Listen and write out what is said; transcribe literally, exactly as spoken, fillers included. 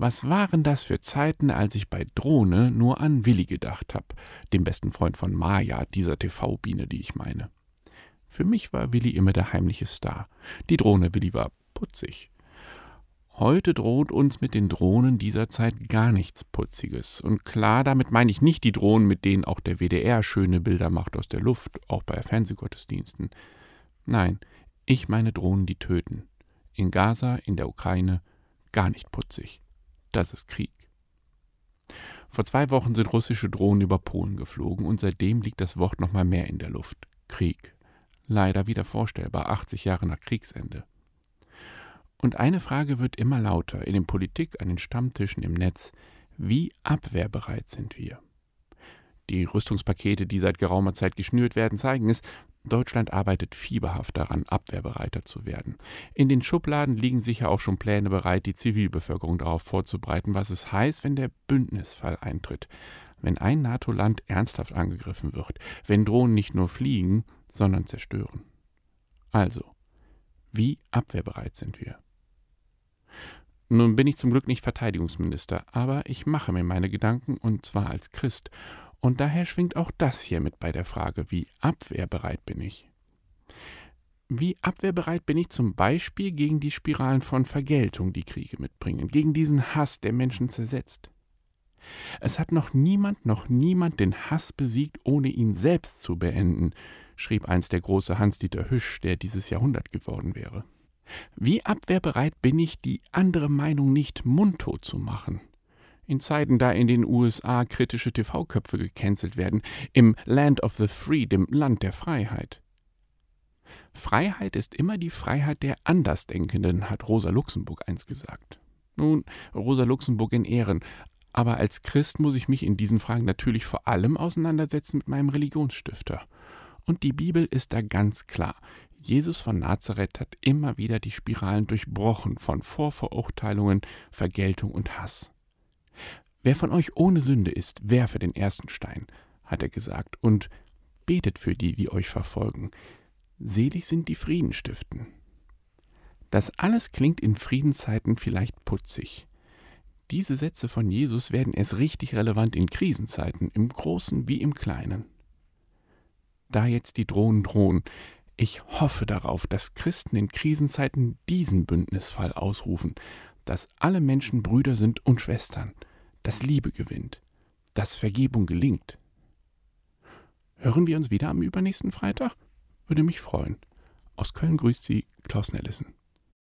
Was waren das für Zeiten, als ich bei Drohne nur an Willi gedacht hab, dem besten Freund von Maja, dieser T V-Biene, die ich meine. Für mich war Willi immer der heimliche Star. Die Drohne Willi war putzig. Heute droht uns mit den Drohnen dieser Zeit gar nichts Putziges. Und klar, damit meine ich nicht die Drohnen, mit denen auch der W D R schöne Bilder macht aus der Luft, auch bei Fernsehgottesdiensten. Nein, ich meine Drohnen, die töten. In Gaza, in der Ukraine, gar nicht putzig. Das ist Krieg. Vor zwei Wochen sind russische Drohnen über Polen geflogen und seitdem liegt das Wort noch mal mehr in der Luft. Krieg. Leider wieder vorstellbar, achtzig Jahre nach Kriegsende. Und eine Frage wird immer lauter in der Politik, an den Stammtischen, im Netz. Wie abwehrbereit sind wir? Die Rüstungspakete, die seit geraumer Zeit geschnürt werden, zeigen es. Deutschland arbeitet fieberhaft daran, abwehrbereiter zu werden. In den Schubladen liegen sicher auch schon Pläne bereit, die Zivilbevölkerung darauf vorzubereiten, was es heißt, wenn der Bündnisfall eintritt. Wenn ein NATO-Land ernsthaft angegriffen wird, wenn Drohnen nicht nur fliegen, sondern zerstören. Also, wie abwehrbereit sind wir? Nun bin ich zum Glück nicht Verteidigungsminister, aber ich mache mir meine Gedanken, und zwar als Christ. Und daher schwingt auch das hier mit bei der Frage, wie abwehrbereit bin ich? Wie abwehrbereit bin ich zum Beispiel gegen die Spiralen von Vergeltung, die Kriege mitbringen, gegen diesen Hass, der Menschen zersetzt? Es hat noch niemand, noch niemand den Hass besiegt, ohne ihn selbst zu beenden, schrieb einst der große Hans-Dieter Hüsch, der dieses Jahrhundert geworden wäre. Wie abwehrbereit bin ich, die andere Meinung nicht mundtot zu machen? In Zeiten, da in den U S A kritische T V-Köpfe gecancelt werden, im Land of the Free, dem Land der Freiheit. Freiheit ist immer die Freiheit der Andersdenkenden, hat Rosa Luxemburg einst gesagt. Nun, Rosa Luxemburg in Ehren, aber als Christ muss ich mich in diesen Fragen natürlich vor allem auseinandersetzen mit meinem Religionsstifter. Und die Bibel ist da ganz klar. Jesus von Nazareth hat immer wieder die Spiralen durchbrochen von Vorverurteilungen, Vergeltung und Hass. Wer von euch ohne Sünde ist, werfe den ersten Stein, hat er gesagt, und betet für die, die euch verfolgen. Selig sind die Frieden stiften. Das alles klingt in Friedenszeiten vielleicht putzig. Diese Sätze von Jesus werden erst richtig relevant in Krisenzeiten, im Großen wie im Kleinen. Da jetzt die Drohnen drohen, ich hoffe darauf, dass Christen in Krisenzeiten diesen Bündnisfall ausrufen, dass alle Menschen Brüder sind und Schwestern, dass Liebe gewinnt, dass Vergebung gelingt. Hören wir uns wieder am übernächsten Freitag? Würde mich freuen. Aus Köln grüßt Sie Klaus Nellissen.